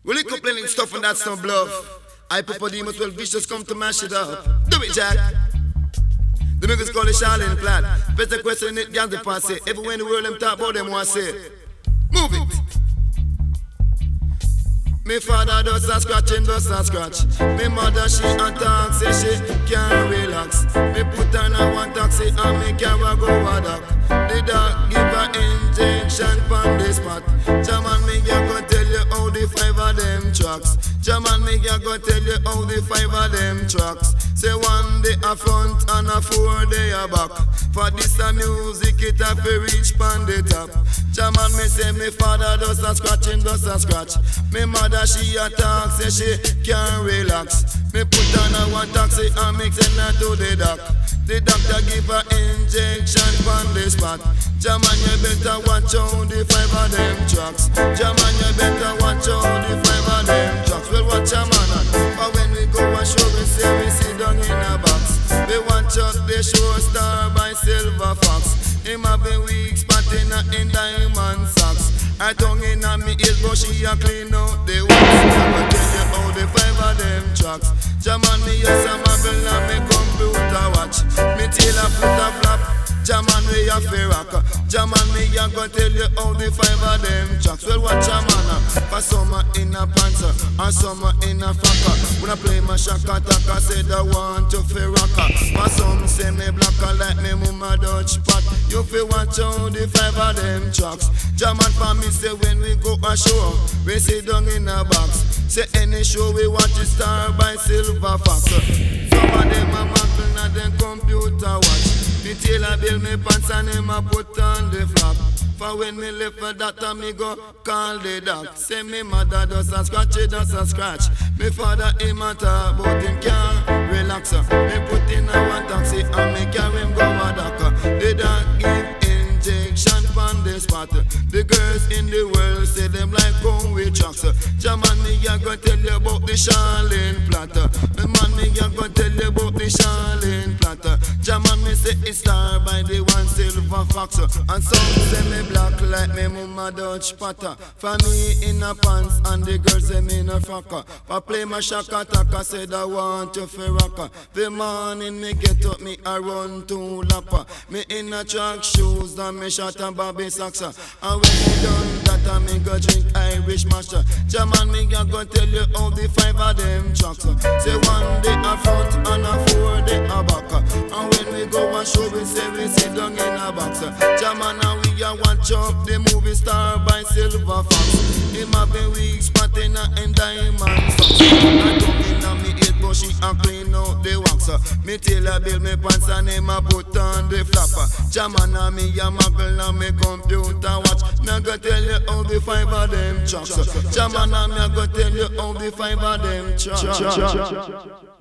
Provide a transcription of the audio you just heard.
We lick up plenty stuff and that's no bluff. I Hypopodemus well vicious come to mash it up. Do it, Jack. The niggas call it Charlene Platt. Better question it, girls the pass it. Everywhere in the world them talk about them want say. Move it. Me father does a scratch and does a scratch. Me mother she attack, say she can't relax. Me put her in a one taxi and me carry go a dock. The doc give her injection from the spot. Jaman me go tell you how the 5 of them trucks. Jaman me go tell you how the 5 of them trucks. Say 1 day a front and a 4 day a back. For this a music it a fi reach pon the top. Jaman me say me father does a scratch and does a scratch. Me mother she attack, say she can't relax. Me put on a one taxi and me send her to the doc. The doctor give her injection from the spot. Jaman you better watch out the 5 of them trucks. Jaman you better watch out the 5 of them trucks. Well watch a man on. But when we go a show we say we sit down in a box. We watch out the show star by Silver Fox. Him have a weak spot in diamond socks. Her tongue in a me ears but she a clean out the wax. I tell you how the 5 of them trucks. Jaman me a some marble and me computer watch. Me tail a foot a flap. Jaman me a fi rock. Jaman me a go tell you how the 5 of them trucks. Well watch a man for summer in a pants and summer in a frock. When I play my shaka taka said I want to fi rock. For some say me black like me mama Dutch pot. You fi watch out the 5 of them trucks. Jaman for me say when we go a show we sit down in a box. Say any show we watch is star by Silver Fox. Some of them a muckle and them computer watch. Me tailor build me pants and him a put on the flap. For when me left for that me go call the doc. Say me mother does a scratch, he does a scratch. Me father him a talk but him can't relax. Me put in a one taxi and me carry him go a doc. The doc give injection from the spot. The girls in the world say them like how we trucks. Jaman me a go tell you about the Charlene Platter. The man me a go tell you about the Charlene Platter. Jaman me say it's star by the one Silver Fox. And some say me black like me mama Dutch Potter. For me in a pants and the girls say me in a frock. For play my shaka taka said I want to fi rock. The morning me get up me a run to lapper. Me in a track shoes and me shot and Bobby socks. And when me done that I me go drink Irish master. Jaman me a go tell you how the 5 of them trucks. Say 1 day a front and a 4 day a back. And when we go and show we say we sit down in a box. Jaman and we a watch up the movie star by Silver Fox. Him have a weak spot in diamond socks. I come in a me eat but she a clean out the wax. Me tailor build me pants and him a put on the flapper. Jaman and me a muggle and me computer watch. Now go tell you how the 5 of them trucks. Jaman and me a go tell you how the 5 of them trucks.